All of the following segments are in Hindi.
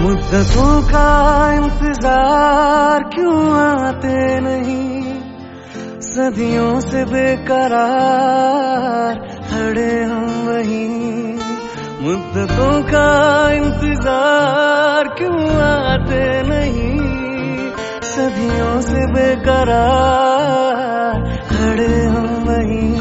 मुद्दतों का इंतजार क्यों आते नहीं, सदियों से बेकरार खड़े हम वहीं। मुद्दतों का इंतजार क्यों आते नहीं, सदियों से बेकरार खड़े हम वहीं।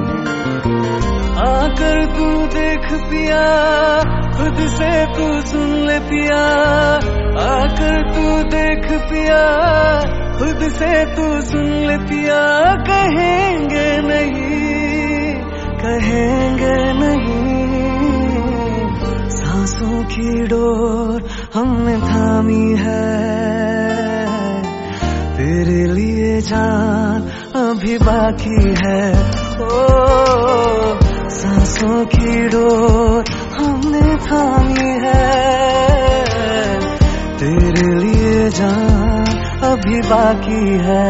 आकर तू देख पिया, खुद से तू सुन ले पिया। आकर तू देख पिया, खुद से तू सुन ले पिया। कहेंगे नहीं, कहेंगे नहीं, सांसों की डोर हमने थामी है। तेरे लिए जान अभी बाकी है। ओ सांसों की डोर हमने थामी है। तेरे लिए जान अभी बाकी है।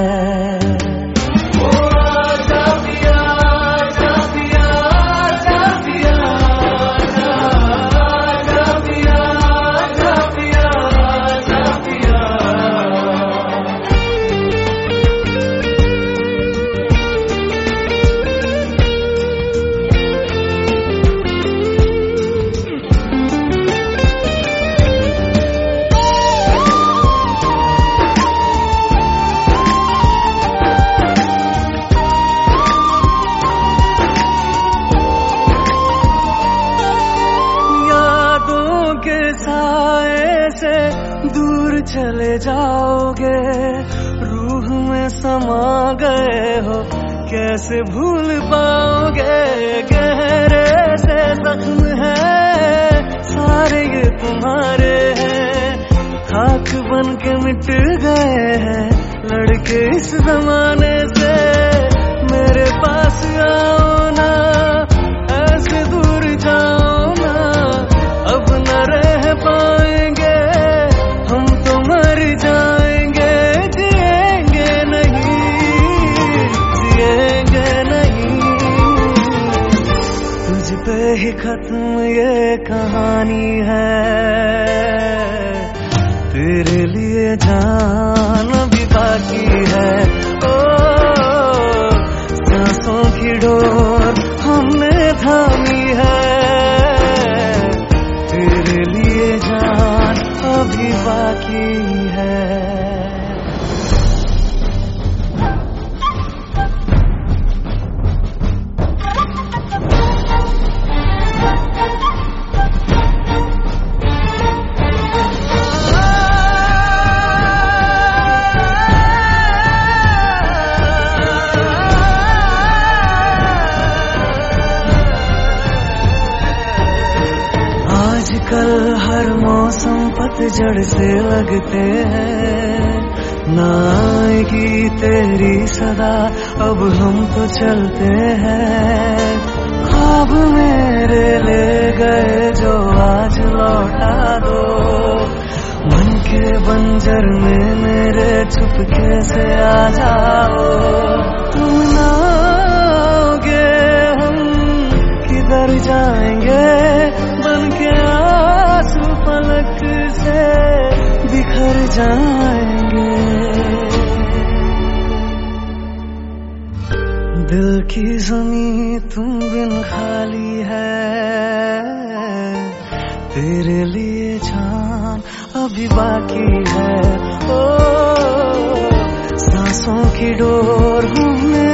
दूर चले जाओगे, रूह में समा गए हो, कैसे भूल पाओगे। गहरे से जख्म है सारे ये तुम्हारे हैं, खाक बन के मिट गए हैं लड़के इस जमाने से। मेरे पास आओ ना, ऐसे दूर जाओ ना, अब न रह पाएंगे हम तो मर जाएंगे। जिएंगे नहीं, जिएंगे नहीं, तुझ पे ही खत्म ये कहानी है। तेरे लिए जान अभी बाकी है। ओ सांसों की डोर हमने थामी है। तेरे लिए जान अभी बाकी है। आजकल हर मौसम पतझड़ से लगते हैं, ना आएगी तेरी सदा अब हम तो चलते हैं। ख्वाब मेरे ले गए जो आज लौटा दो, मन के बंजर में मेरे चुपके से आ जाओ। तुम ना आओगे हम किधर जाएंगे, बन के आंसू पलक से बिखर जाएंगे। दिल की ज़मीं तुम बिन खाली है। तेरे लिए जान अभी बाकी है। ओ सांसों की डोर हमने